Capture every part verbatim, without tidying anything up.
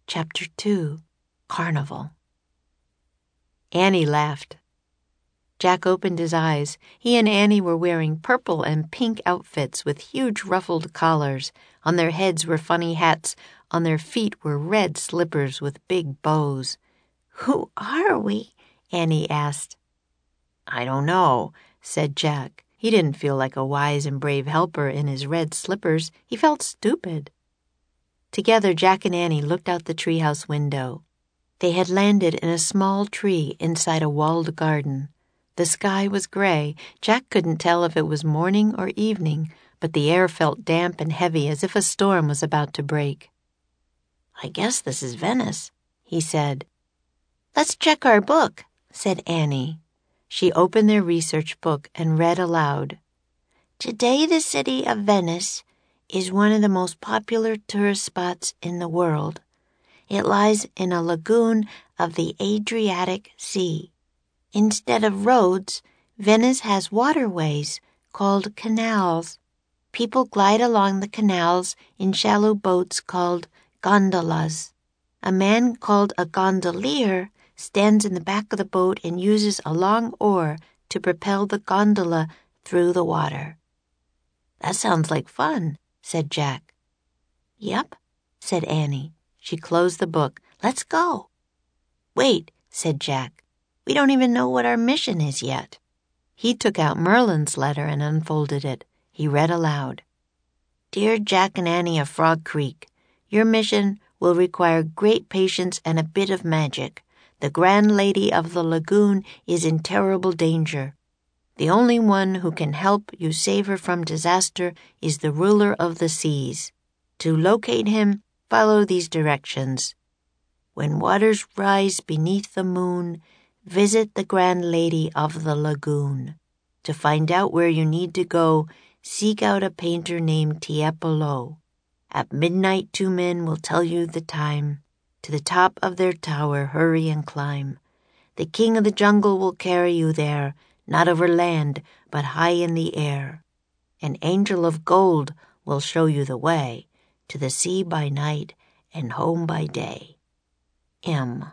Chapter two, Carnival. Annie laughed. Jack opened his eyes. He and Annie were wearing purple and pink outfits with huge ruffled collars. On their heads were funny hats. On their feet were red slippers with big bows. "Who are we?" Annie asked. "I don't know," said Jack. He didn't feel like a wise and brave helper in his red slippers. He felt stupid. Together, Jack and Annie looked out the treehouse window. They had landed in a small tree inside a walled garden. The sky was gray. Jack couldn't tell if it was morning or evening, but the air felt damp and heavy as if a storm was about to break. "I guess this is Venice," he said. "Let's check our book," said Annie. She opened their research book and read aloud. "Today the city of Venice is one of the most popular tourist spots in the world. It lies in a lagoon of the Adriatic Sea. Instead of roads, Venice has waterways called canals. People glide along the canals in shallow boats called gondolas. A man called a gondolier stands in the back of the boat and uses a long oar to propel the gondola through the water." "That sounds like fun," said Jack. "Yep," said Annie. She closed the book. "Let's go." "Wait," said Jack. "We don't even know what our mission is yet." He took out Merlin's letter and unfolded it. He read aloud. "Dear Jack and Annie of Frog Creek, your mission will require great patience and a bit of magic. The Grand Lady of the Lagoon is in terrible danger. The only one who can help you save her from disaster is the ruler of the seas. To locate him, follow these directions. When waters rise beneath the moon, visit the Grand Lady of the Lagoon. To find out where you need to go, seek out a painter named Tiepolo. At midnight, two men will tell you the time. To the top of their tower, hurry and climb. The king of the jungle will carry you there, not over land, but high in the air. An angel of gold will show you the way to the sea by night and home by day. M."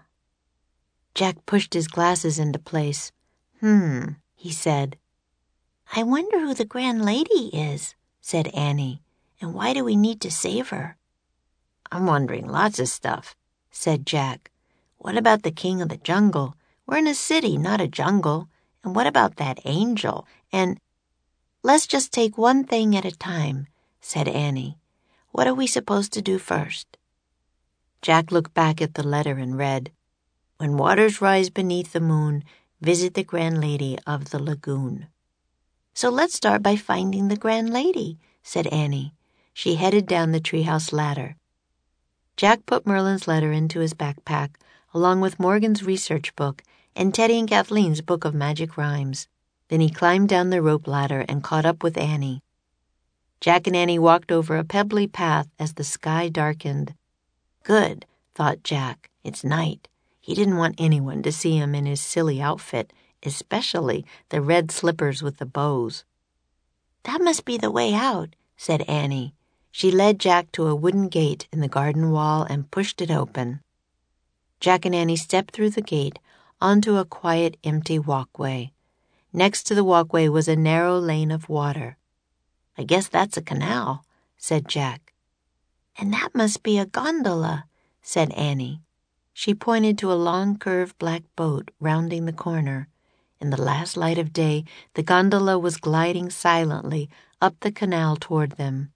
Jack pushed his glasses into place. "Hmm," he said. "I wonder who the Grand Lady is," said Annie, "and why do we need to save her?" "I'm wondering lots of stuff," said Jack. "What about the king of the jungle? We're in a city, not a jungle. And what about that angel? And—" "Let's just take one thing at a time," said Annie. "What are we supposed to do first?" Jack looked back at the letter and read, "When waters rise beneath the moon, visit the Grand Lady of the Lagoon." "So let's start by finding the Grand Lady," said Annie. She headed down the treehouse ladder. Jack put Merlin's letter into his backpack, along with Morgan's research book and Teddy and Kathleen's book of magic rhymes. Then he climbed down the rope ladder and caught up with Annie. Jack and Annie walked over a pebbly path as the sky darkened. Good, thought Jack. It's night. He didn't want anyone to see him in his silly outfit, especially the red slippers with the bows. "That must be the way out," said Annie. She led Jack to a wooden gate in the garden wall and pushed it open. Jack and Annie stepped through the gate onto a quiet, empty walkway. Next to the walkway was a narrow lane of water. "I guess that's a canal," said Jack. "And that must be a gondola," said Annie. She pointed to a long, curved black boat rounding the corner. In the last light of day, the gondola was gliding silently up the canal toward them.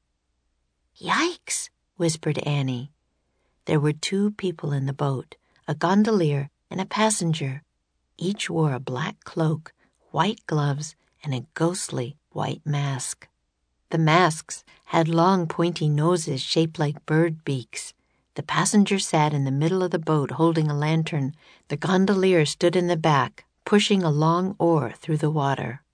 "Yikes," whispered Annie. There were two people in the boat, a gondolier and a passenger. Each wore a black cloak, white gloves, and a ghostly white mask. The masks had long pointy noses shaped like bird beaks. The passenger sat in the middle of the boat holding a lantern. The gondolier stood in the back, pushing a long oar through the water.